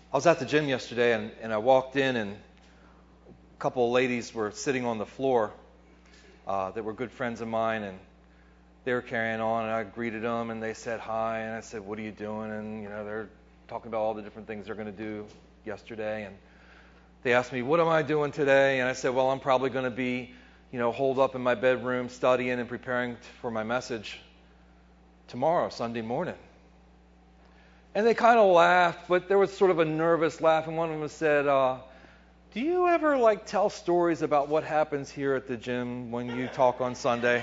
I was at the gym yesterday, and I walked in, and a couple of ladies were sitting on the floor that were good friends of mine, and they were carrying on, and I greeted them, and they said hi, and I said, "What are you doing?" And they're talking about all the different things they're going to do yesterday, and they asked me, "What am I doing today?" And I said, "Well, I'm probably going to be, holed up in my bedroom studying and preparing for my message tomorrow, Sunday morning." And they kind of laughed, but there was sort of a nervous laugh, and one of them said, "Do you ever tell stories about what happens here at the gym when you talk on Sunday?"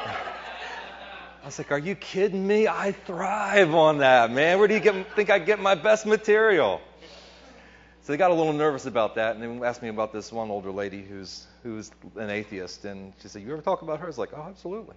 I was like, "Are you kidding me? I thrive on that, man. Where do you think I get my best material?" So they got a little nervous about that, and they asked me about this one older lady who's an atheist, and she said, "You ever talk about her?" I was like, "Oh, absolutely."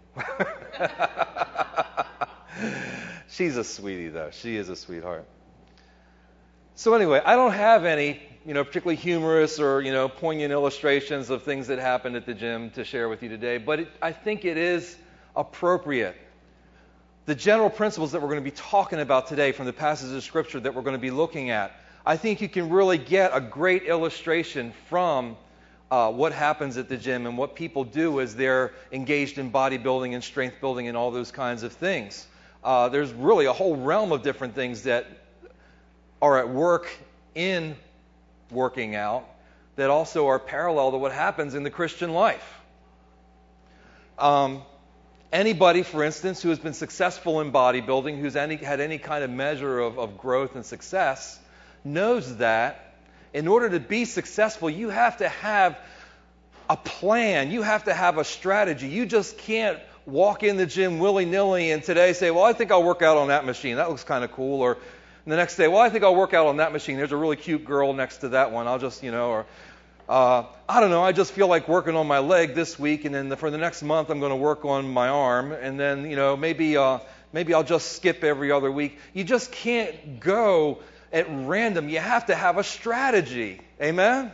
She's a sweetie, though. She is a sweetheart. So anyway, I don't have any, particularly humorous or, poignant illustrations of things that happened at the gym to share with you today, but I think it is appropriate. The general principles that we're going to be talking about today from the passages of Scripture that we're going to be looking at, I think you can really get a great illustration from what happens at the gym and what people do as they're engaged in bodybuilding and strength building and all those kinds of things. There's really a whole realm of different things that are at work in working out that also are parallel to what happens in the Christian life. Anybody, for instance, who has been successful in bodybuilding, who's had any kind of measure of growth and success, knows that in order to be successful, you have to have a plan. You have to have a strategy. You just can't walk in the gym willy-nilly and today say, "Well, I think I'll work out on that machine. That looks kind of cool." Or the next day, "Well, I think I'll work out on that machine. There's a really cute girl next to that one. I'll just, or I don't know, I just feel like working on my leg this week, and then for the next month I'm going to work on my arm, and then, maybe I'll just skip every other week." You just can't go at random. You have to have a strategy. Amen?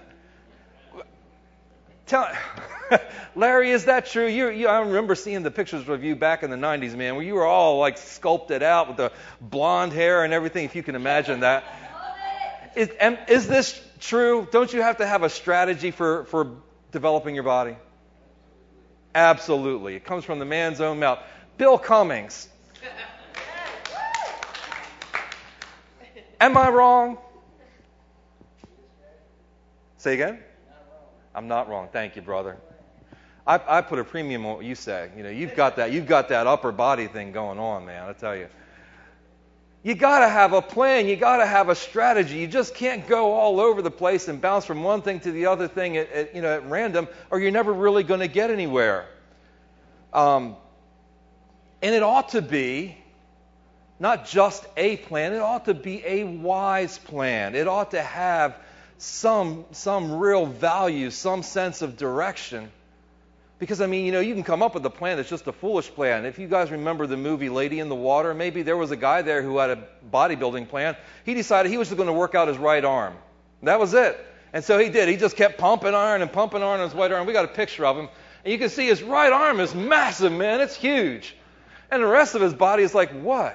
Larry, is that true? I remember seeing the pictures of you back in the 90s, man, where you were all sculpted out with the blonde hair and everything, if you can imagine that. Is this true? Don't you have to have a strategy for developing your body? Absolutely. It comes from the man's own mouth. Bill Cummings. Am I wrong? Say again? I'm not wrong. Thank you, brother. I put a premium on what you say. You've got that upper body thing going on, man. I tell you. You got to have a plan. You got to have a strategy. You just can't go all over the place and bounce from one thing to the other thing at random, or you're never really going to get anywhere. And it ought to be not just a plan. It ought to be a wise plan. It ought to have some real value, some sense of direction. Because, you can come up with a plan that's just a foolish plan. If you guys remember the movie Lady in the Water, maybe there was a guy there who had a bodybuilding plan. He decided he was just going to work out his right arm. That was it. And so he did. He just kept pumping iron on his right arm. We got a picture of him. And you can see his right arm is massive, man. It's huge. And the rest of his body is like, what?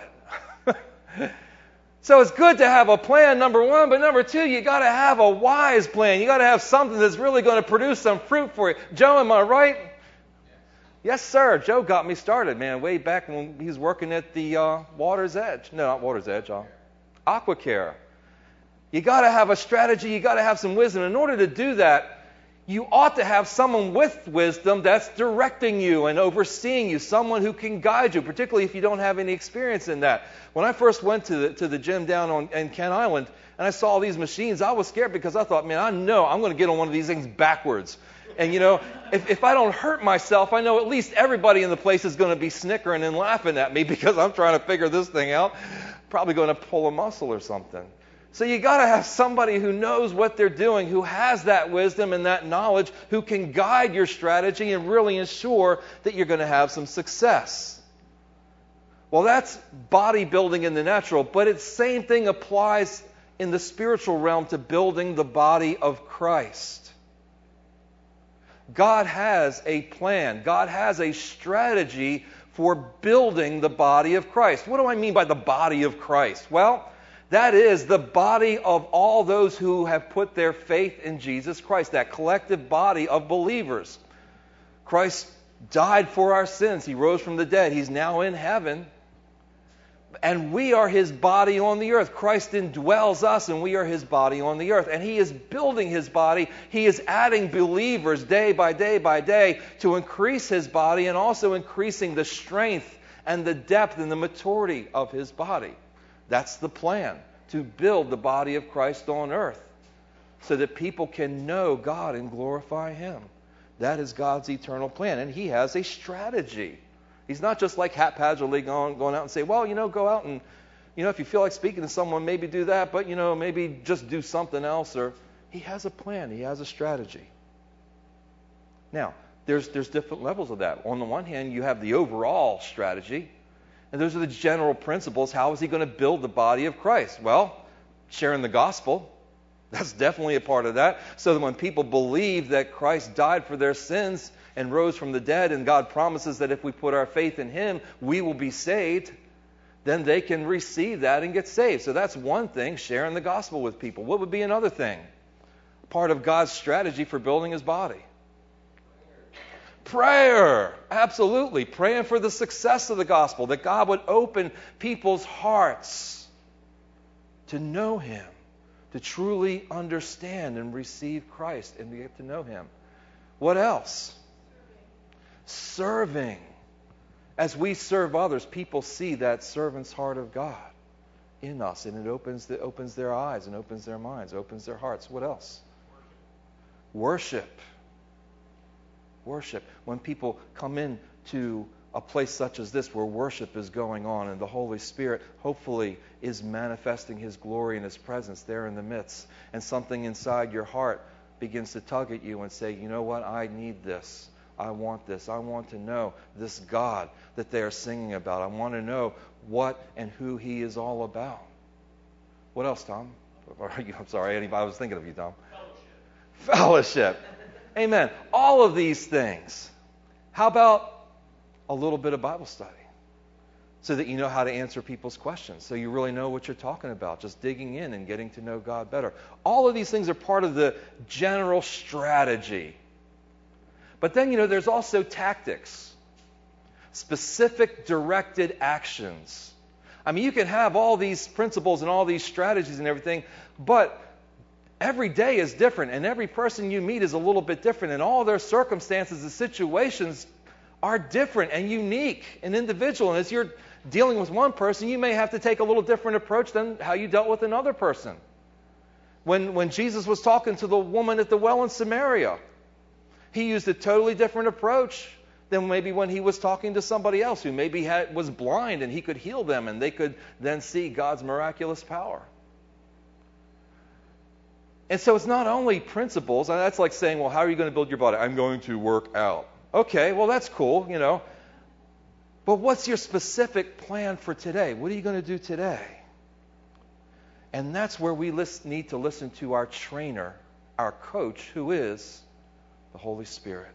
So it's good to have a plan, number one, but number two, you got to have a wise plan. You got to have something that's really going to produce some fruit for you. Joe, am I right? Yes, sir. Joe got me started, man, way back when he was working at the Water's Edge. No, not Water's Edge, Aquacare. You got to have a strategy. You got to have some wisdom. In order to do that, you ought to have someone with wisdom that's directing you and overseeing you, someone who can guide you, particularly if you don't have any experience in that. When I first went to the gym down in Kent Island and I saw all these machines, I was scared because I thought, man, I know I'm going to get on one of these things backwards. And, if I don't hurt myself, I know at least everybody in the place is going to be snickering and laughing at me because I'm trying to figure this thing out. Probably going to pull a muscle or something. So you got to have somebody who knows what they're doing, who has that wisdom and that knowledge, who can guide your strategy and really ensure that you're going to have some success. Well, that's bodybuilding in the natural, but the same thing applies in the spiritual realm to building the body of Christ. God has a plan. God has a strategy for building the body of Christ. What do I mean by the body of Christ? Well, That is the body of all those who have put their faith in Jesus Christ, that collective body of believers. Christ died for our sins. He rose from the dead. He's now in heaven. And we are His body on the earth. Christ indwells us, and we are His body on the earth. And He is building His body. He is adding believers day by day by day to increase His body, and also increasing the strength and the depth and the maturity of His body. That's the plan, to build the body of Christ on earth so that people can know God and glorify Him. That is God's eternal plan, and He has a strategy. He's not just like haphazardly going out and say, well, go out and, if you feel like speaking to someone, maybe do that, but, maybe just do something else. Or He has a plan. He has a strategy. Now, there's different levels of that. On the one hand, you have the overall strategy, and those are the general principles. How is He going to build the body of Christ? Well, sharing the gospel. That's definitely a part of that. So that when people believe that Christ died for their sins and rose from the dead, and God promises that if we put our faith in Him, we will be saved, then they can receive that and get saved. So that's one thing, sharing the gospel with people. What would be another thing? Part of God's strategy for building His body. Prayer. Absolutely. Praying for the success of the gospel, that God would open people's hearts to know Him, to truly understand and receive Christ and to get to know Him. What else? Serving. As we serve others, people see that servant's heart of God in us, and it opens their eyes and opens their minds, opens their hearts. What else? Worship. Worship. When people come into a place such as this where worship is going on and the Holy Spirit hopefully is manifesting His glory and His presence there in the midst, and something inside your heart begins to tug at you and say, you know what, I need this. I want this. I want to know this God that they are singing about. I want to know what and who He is all about. What else, Tom? I'm sorry, I was thinking of you, Tom. Fellowship. Amen. All of these things. How about a little bit of Bible study? So that you know how to answer people's questions. So you really know what you're talking about. Just digging in and getting to know God better. All of these things are part of the general strategy. But then, there's also tactics. Specific directed actions. I mean, you can have all these principles and all these strategies and everything, but every day is different, and every person you meet is a little bit different, and all their circumstances and situations are different and unique and individual. And as you're dealing with one person, you may have to take a little different approach than how you dealt with another person. When Jesus was talking to the woman at the well in Samaria, He used a totally different approach than maybe when He was talking to somebody else who maybe was blind, and He could heal them and they could then see God's miraculous power. And so it's not only principles. And that's like saying, well, how are you going to build your body? I'm going to work out. Okay, well, that's cool, But what's your specific plan for today? What are you going to do today? And that's where we need to listen to our trainer, our coach, who is the Holy Spirit.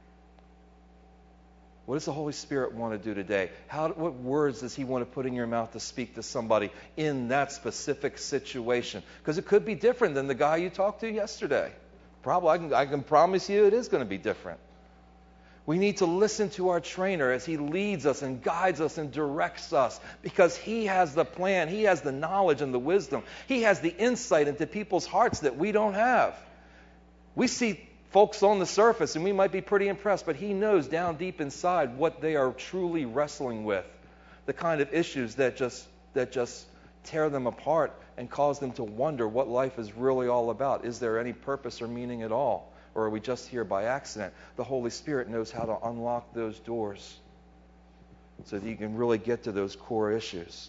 What does the Holy Spirit want to do today? What words does He want to put in your mouth to speak to somebody in that specific situation? Because it could be different than the guy you talked to yesterday. Probably, I can promise you it is going to be different. We need to listen to our trainer as he leads us and guides us and directs us, because he has the plan, he has the knowledge and the wisdom, he has the insight into people's hearts that we don't have. We see folks on the surface and we might be pretty impressed, but he knows down deep inside what they are truly wrestling with, the kind of issues that just tear them apart and cause them to wonder what life is really all about. Is there any purpose or meaning at all? Or are we just here by accident? The Holy Spirit knows how to unlock those doors so that you can really get to those core issues.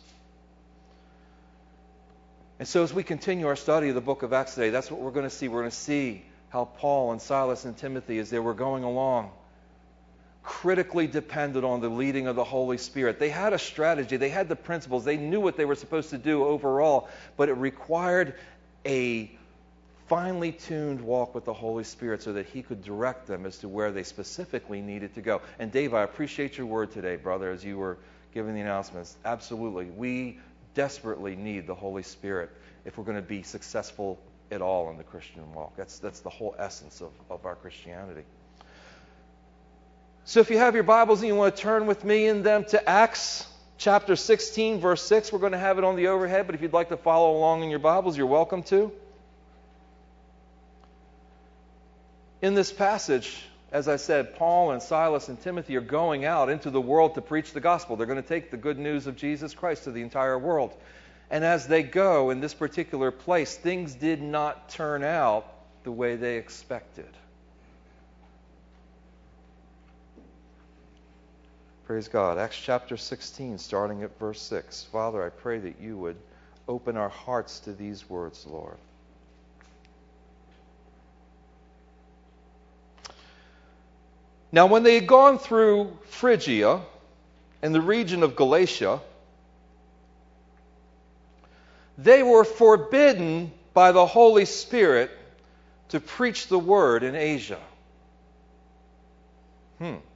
And so as we continue our study of the book of Acts today, that's what we're going to see. We're going to see how Paul and Silas and Timothy, as they were going along, critically depended on the leading of the Holy Spirit. They had a strategy. They had the principles. They knew what they were supposed to do overall, but it required a finely tuned walk with the Holy Spirit so that He could direct them as to where they specifically needed to go. And Dave, I appreciate your word today, brother, as you were giving the announcements. Absolutely. We desperately need the Holy Spirit if we're going to be successful at all in the Christian walk. That's the whole essence of our Christianity. So if you have your Bibles and you want to turn with me in them to Acts chapter 16, verse 6, we're going to have it on the overhead, but if you'd like to follow along in your Bibles, you're welcome to. In this passage, as I said, Paul and Silas and Timothy are going out into the world to preach the gospel. They're going to take the good news of Jesus Christ to the entire world. And as they go in this particular place, things did not turn out the way they expected. Praise God. Acts chapter 16, starting at verse 6. Father, I pray that you would open our hearts to these words, Lord. Now, when they had gone through Phrygia and the region of Galatia, they were forbidden by the Holy Spirit to preach the word in Asia.